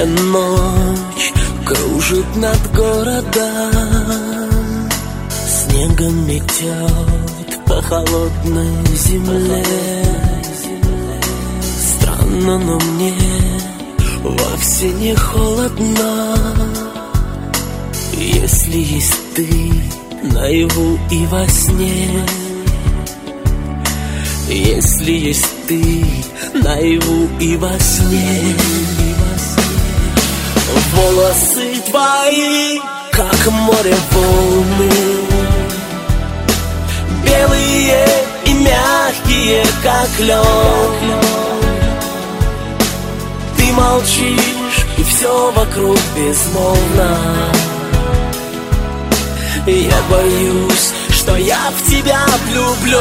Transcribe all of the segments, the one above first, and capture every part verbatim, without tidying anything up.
Тихая ночь кружит над городом, снегом метет по холодной земле. Странно, но мне вовсе не холодно, если есть ты наяву и во сне. Если есть ты наяву и во сне. Волосы твои, как море волны, белые и мягкие, как лед. Ты молчишь, и все вокруг безмолвно. Я боюсь, что я в тебя влюблен.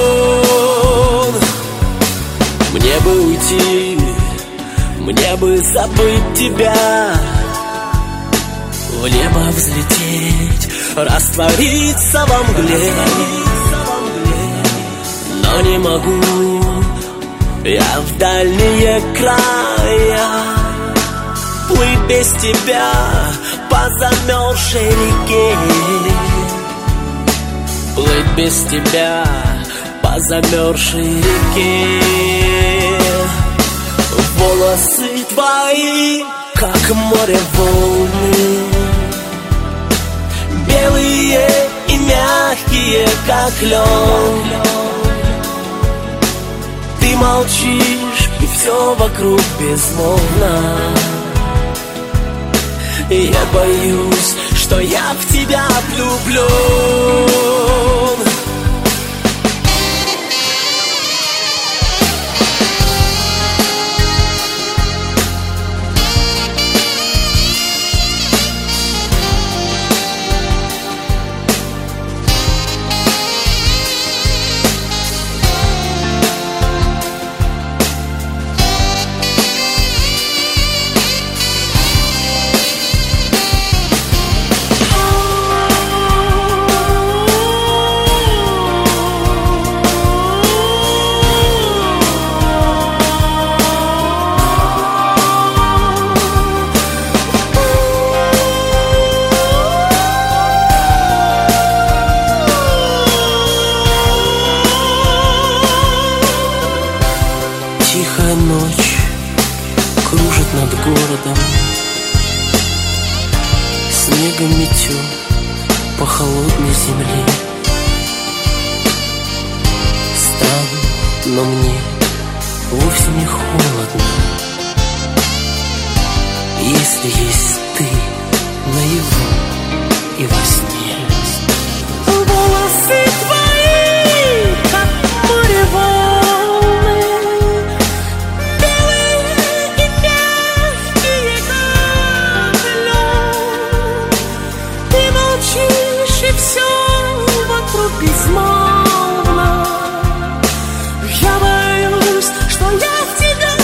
Мне бы уйти, мне бы забыть тебя, в небо взлететь, раствориться во мгле. Но не могу я в дальние края плыть без тебя по замерзшей реке. Плыть без тебя по замерзшей реке. Волосы твои, как море волны, белые и мягкие, как лед. Ты молчишь, и все вокруг безмолвно. Я боюсь, что я в тебя влюблен. Тихая ночь кружит над городом, снегом метет по холодной земле. Странно, но мне вовсе не холодно, если есть ты наяву и во сне. Волосы твои, как море волны, и все вокруг безмолвно. Я боюсь, что я в тебя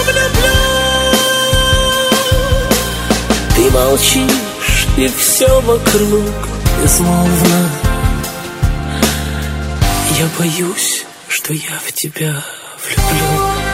влюблен. Ты молчишь, и все вокруг безмолвно. Я боюсь, что я в тебя влюблен.